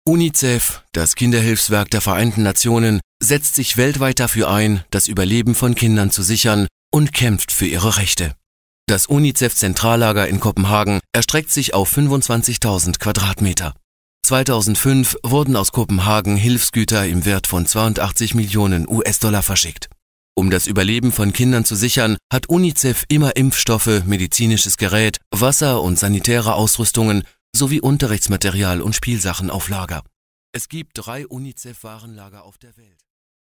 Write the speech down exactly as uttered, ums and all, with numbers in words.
UNICEF, das Kinderhilfswerk der Vereinten Nationen, setzt sich weltweit dafür ein, das Überleben von Kindern zu sichern und kämpft für ihre Rechte. Das UNICEF-Zentrallager in Kopenhagen erstreckt sich auf fünfundzwanzigtausend Quadratmeter. zweitausendfünf wurden aus Kopenhagen Hilfsgüter im Wert von zweiundachtzig Millionen U S-Dollar verschickt. Um das Überleben von Kindern zu sichern, hat UNICEF immer Impfstoffe, medizinisches Gerät, Wasser- und sanitäre Ausrüstungen sowie Unterrichtsmaterial und Spielsachen auf Lager. Es gibt drei UNICEF-Warenlager auf der Welt.